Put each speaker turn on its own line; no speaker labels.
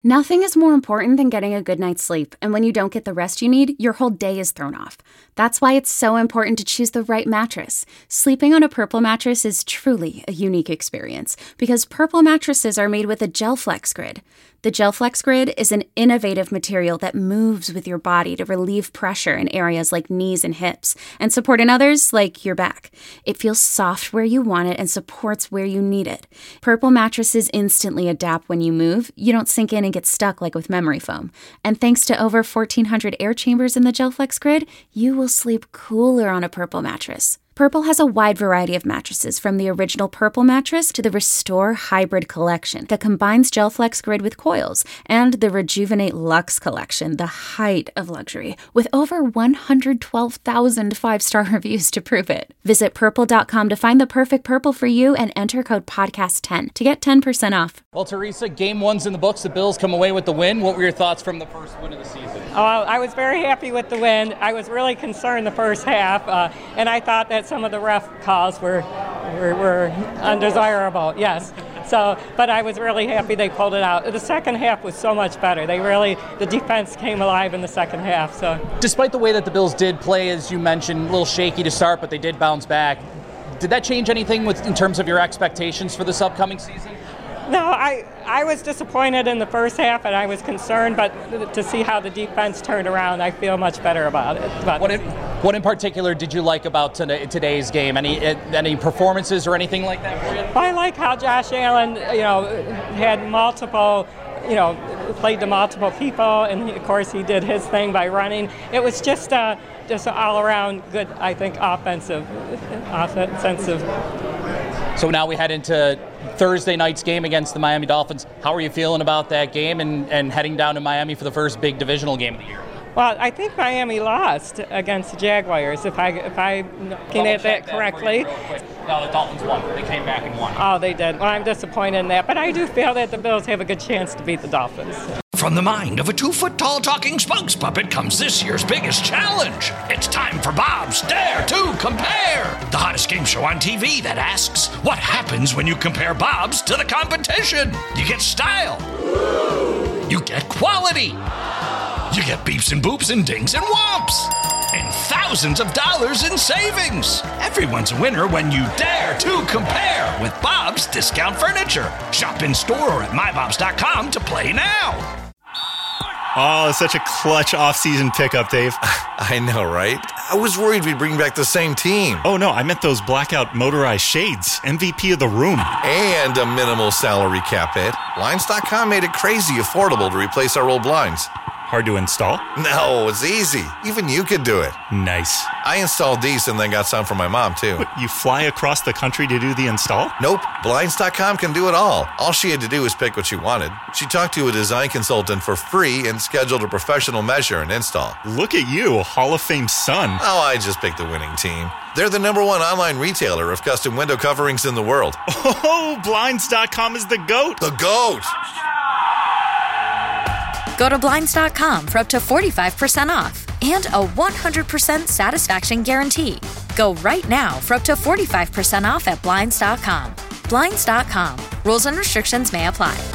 Nothing is more important than getting a good night's sleep, and when you don't get the rest you need, your whole day is thrown off. That's why it's so important to choose the right mattress. Sleeping on a Purple mattress is truly a unique experience, because Purple mattresses are made with a GelFlex Grid. The GelFlex Grid is an innovative material that moves with your body to relieve pressure in areas like knees and hips, and support in others like your back. It feels soft where you want it and supports where you need it. Purple mattresses instantly adapt when you move. You don't sink in and get stuck like with memory foam. And thanks to over 1,400 air chambers in the GelFlex Grid, you will sleep cooler on a Purple mattress. Purple has a wide variety of mattresses, from the original Purple mattress to the Restore Hybrid collection that combines GelFlex Grid with coils, and the Rejuvenate Luxe collection, the height of luxury, with over 112,000 five-star reviews to prove it. Visit Purple.com to find the perfect Purple for you and enter code PODCAST10 to get 10% off.
Well, Teresa, game one's in the books. The Bills come away with the win. What were your thoughts from the first win of the season?
I was very happy with the win. I was really concerned the first half, and I thought that some of the ref calls were undesirable, yes. But I was really happy they pulled it out. The second half was so much better. The defense came alive in the second half. So,
despite the way that the Bills did play, as you mentioned, a little shaky to start, but they did bounce back. Did that change anything in terms of your expectations for this upcoming season?
No, I was disappointed in the first half, and I was concerned, but to see how the defense turned around, I feel much better about it.
What in particular did you like about today's game? Any performances or anything like that for you?
I like how Josh Allen, had multiple, played to multiple people, and of course he did his thing by running. It was just an all-around good, I think, offensive.
So now we head into Thursday night's game against the Miami Dolphins. How are you feeling about that game and heading down to Miami for the first big divisional game of the year?
Well, I think Miami lost against the Jaguars, if I'm looking at that correctly.
No, the Dolphins won. They came back and won.
Oh, they did. Well, I'm disappointed in that. But I do feel that the Bills have a good chance to beat the Dolphins.
From the mind of a 2-foot-tall talking spokes puppet comes this year's biggest challenge. It's time for Bob's Dare to Compare, the hottest game show on TV that asks, what happens when you compare Bob's to the competition? You get style. You get quality. You get beeps and boops and dings and whomps. And thousands of dollars in savings. Everyone's a winner when you dare to compare with Bob's Discount Furniture. Shop in store or at mybobs.com to play now.
Oh, such a clutch off-season pickup, Dave.
I know, right? I was worried we'd bring back the same team.
Oh, no, I meant those blackout motorized shades. MVP of the room.
And a minimal salary cap hit. Blinds.com made it crazy affordable to replace our old blinds.
Hard to install?
No, it's easy. Even you could do it.
Nice.
I installed these and then got some for my mom, too.
What, you fly across the country to do the install?
Nope. Blinds.com can do it all. All she had to do was pick what she wanted. She talked to a design consultant for free and scheduled a professional measure and install.
Look at you, Hall of Fame son.
Oh, I just picked the winning team. They're the #1 online retailer of custom window coverings in the world.
Oh, Blinds.com is the GOAT.
The GOAT!
Go to Blinds.com for up to 45% off and a 100% satisfaction guarantee. Go right now for up to 45% off at Blinds.com. Blinds.com. Rules and restrictions may apply.